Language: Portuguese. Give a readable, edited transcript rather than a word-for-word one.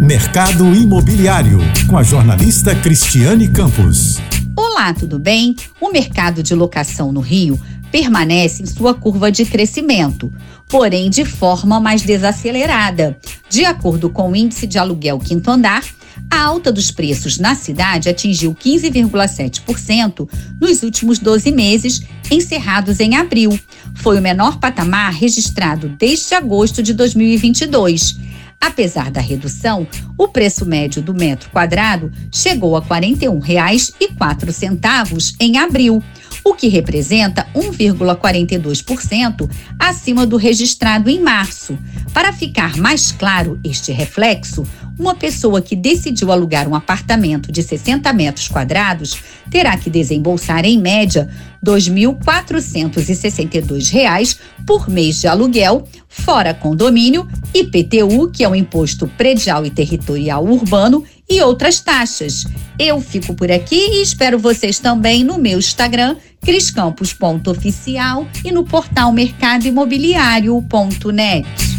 Mercado Imobiliário, com a jornalista Cristiane Campos. Olá, tudo bem? O mercado de locação no Rio permanece em sua curva de crescimento, porém de forma mais desacelerada. De acordo com o índice de aluguel quinto andar, a alta dos preços na cidade atingiu 15,7% nos últimos 12 meses, encerrados em abril. Foi o menor patamar registrado desde agosto de 2022. Apesar da redução, o preço médio do metro quadrado chegou a R$ 41,04 em abril, o que representa 1,42% acima do registrado em março. Para ficar mais claro este reflexo, uma pessoa que decidiu alugar um apartamento de 60 metros quadrados terá que desembolsar, em média, R$ 2.462 por mês de aluguel, fora condomínio, IPTU, que é o Imposto Predial e Territorial Urbano, e outras taxas. Eu fico por aqui e espero vocês também no meu Instagram, criscampos.oficial, e no portal mercadoimobiliario.net.